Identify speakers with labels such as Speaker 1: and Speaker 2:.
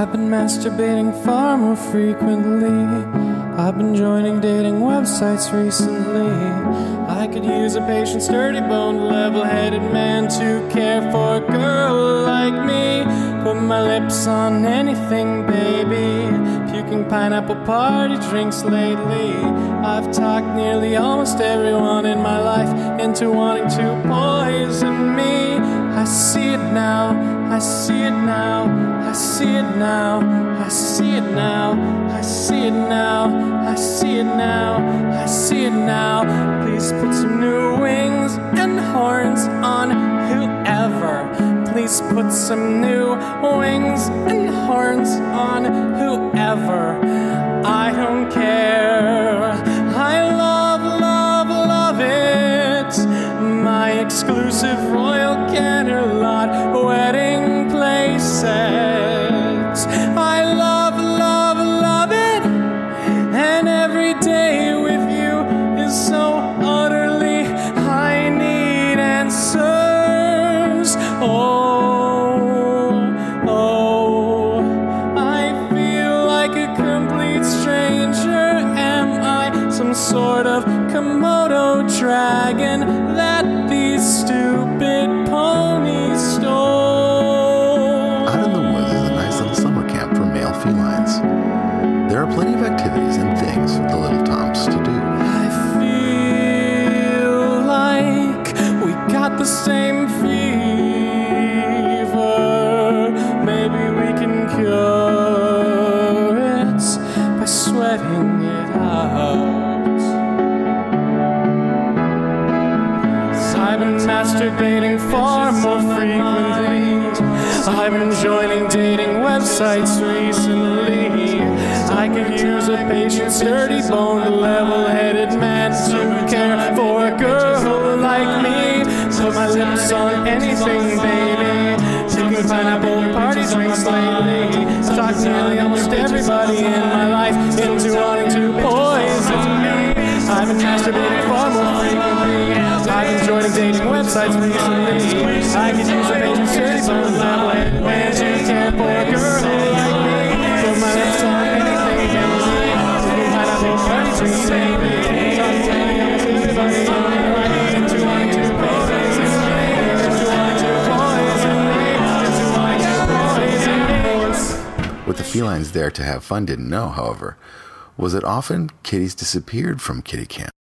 Speaker 1: I've been masturbating far more frequently. I've been joining dating websites recently. I could use a patient, sturdy-boned, level-headed man to care for a girl like me. Put my lips on anything, baby. Puking pineapple party drinks lately. I've talked nearly almost everyone in my life into wanting to poison me. I see it now, I see it now, I see it now, I see it now, I see it now, I see it now, I see it now. Please put some new wings and horns on whoever. Please put some new wings and horns on whoever. I don't care. I love, love, love it. My exclusive Royal Canterlot wedding play set. I love, love, love it. And every day with you is so utterly, I need answers. I feel like a complete stranger. Am I some sort of Komodo dragon that these stupid ponies stole?
Speaker 2: Out in the Woods is a nice little summer camp for male felines. There are plenty of activities and things for the little toms to do.
Speaker 1: I feel like we got the same fever. Maybe we can cure it by sweating it out. I've been masturbating far more frequently. I've been joining dating websites recently. I could use a patient, sturdy-boned, level-headed man to care for a girl like me. Put my lips on anything, baby. Taking pineapple party drinks lately. Talked nearly almost everybody in my life into wanting to poison me. I've been masturbating far more frequently. I've been joining dating websites recently. I could use a patient, sturdy-boned, level-headed man to care for a girl like me. Put my lips on anything, baby. Taking pineapple party drinks lately. Talked nearly almost everybody in my life into wanting to poison me. Into wanting to poison me. Into wanting to poison me.
Speaker 2: What the felines there to have fun didn't know, however, was that often kitties disappeared from kitty camp.